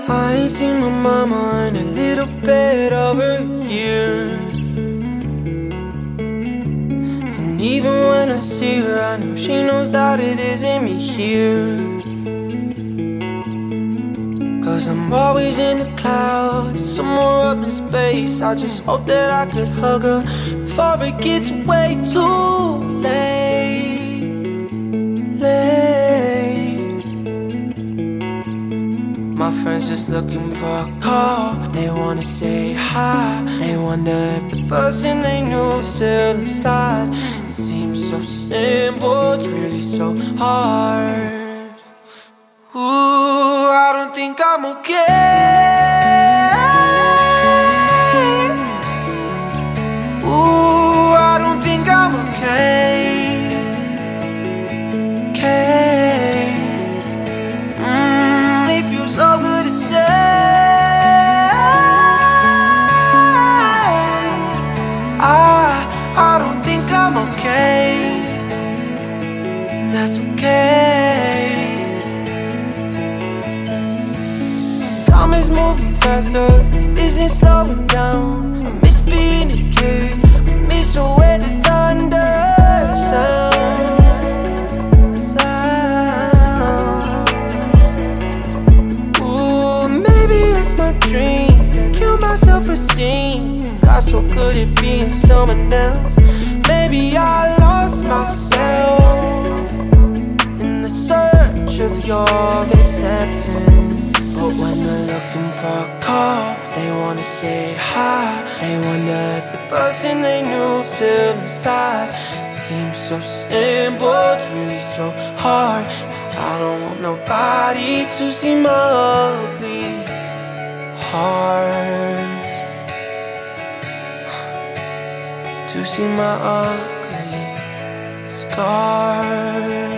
I ain't seen my mama in a little bit over here. And even when I see her, I know she knows that it isn't me here. Cause I'm always in the clouds, somewhere up in space. I just hope that I could hug her before it gets way too late. My friends just looking for a call. They wanna say hi. They wonder if the person they knew is still inside. It seems so simple, it's really so hard. Ooh, I don't think I'm okay. Ooh, I don't think I'm okay. It feels so good to say I don't think I'm okay, and that's okay. Time is moving faster, isn't slowing down. I miss being a kid, I miss the way the thunder sounds. Ooh, maybe it's my dream that killed my self-esteem. Got so good at being someone else. Maybe I lost myself in the search of your acceptance. But when they're looking for a call, they wanna say hi. They wonder if the person they knew is still inside. Seems so simple, it's really so hard. I don't want nobody to see my ugly heart, to see my ugly scars.